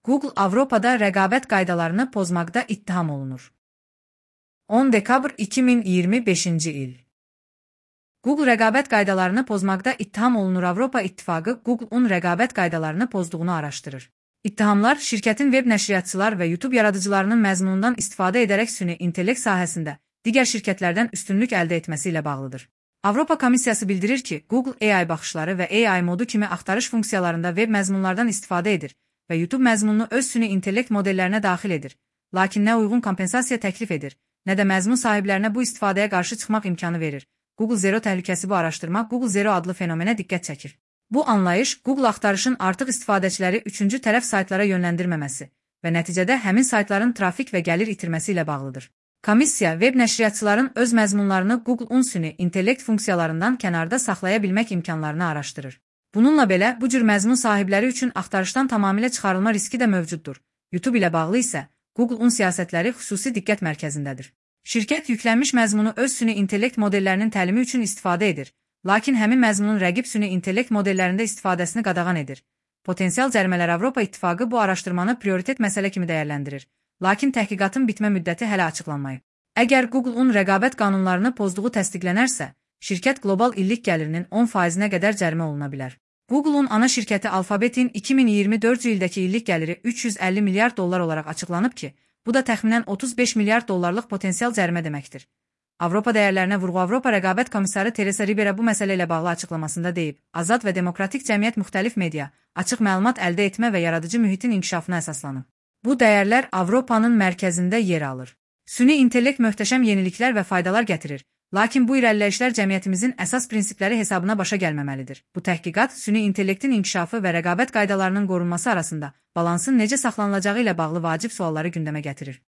Google Avropada rəqabət qaydalarını pozmaqda ittiham olunur. 10 dekabr 2025-ci il. Google rəqabət qaydalarını pozmaqda ittiham olunur. Avropa İttifaqı Google-un rəqabət qaydalarını pozduğunu araşdırır. İttihamlar şirkətin web nəşriyyatçılar və YouTube yaradıcılarının məzmunundan istifadə edərək süni intellekt sahəsində digər şirkətlərdən üstünlük əldə etməsi ilə bağlıdır. Avropa Komissiyası bildirir ki, Google AI baxışları və AI modu kimi axtarış funksiyalarında web məzmunlardan istifadə edir və YouTube məzmununu öz süni intellekt modellərinə daxil edir. Lakin nə uyğun kompensasiya təklif edir, nə də məzmun sahiblərinə bu istifadəyə qarşı çıxmaq imkanı verir. Google Zero təhlükəsi. Bu araşdırma Google Zero adlı fenomenə diqqət çəkir. Bu anlayış Google axtarışın artıq istifadəçiləri üçüncü tərəf saytlara yönləndirməməsi və nəticədə həmin saytların trafik və gəlir itirməsi ilə bağlıdır. Komissiya web nəşriyyatçıların öz məzmunlarını Google-un süni intellekt funksiyalarından kənarda saxlaya bilmək imkanlarını araşdırır. Bununla belə, bu cür məzmun sahibləri üçün axtarışdan tamamilə çıxarılma riski də mövcuddur. YouTube ilə bağlı isə Google-un siyasətləri xüsusi diqqət mərkəzindədir. Şirkət yüklənmiş məzmunu öz süni intellekt modellərinin təlimi üçün istifadə edir, lakin həmin məzmunun rəqib süni intellekt modellərində istifadəsini qadağan edir. Potensial cərimələr. Avropa İttifaqı bu araşdırmanı prioritet məsələ kimi dəyərləndirir, lakin təhqiqatın bitmə müddəti hələ açıqlanmayıb. Əgər Google-un rəqabət qanunlarını pozduğu təsdiqlənərsə, şirkət qlobal illik gəlirinin 10%-nə qədər cərimə oluna bilər. Google-un ana şirkəti Alphabet-in 2024-cü ildəki illik gəliri 350 milyard dollar olaraq açıqlanıb ki, bu da təxminən 35 milyard dollarlıq potensial cərimə deməkdir. Avropa dəyərlərinə vurğu. Avropa Rəqabət Komissarı Teresa Ribera bu məsələ ilə bağlı açıqlamasında deyib, azad və demokratik cəmiyyət müxtəlif media, açıq məlumat əldə etmə və yaradıcı mühitin inkişafına əsaslanıb. Bu dəyərlər Avropanın mərkəzində yer alır. Süni intellekt möhtəşəm yeniliklər və faydalar gətirir, lakin bu irəliləyişlər cəmiyyətimizin əsas prinsipləri hesabına başa gəlməməlidir. Bu təhqiqat süni intellektin inkişafı və rəqabət qaydalarının qorunması arasında balansın necə saxlanılacağı ilə bağlı vacib sualları gündəmə gətirir.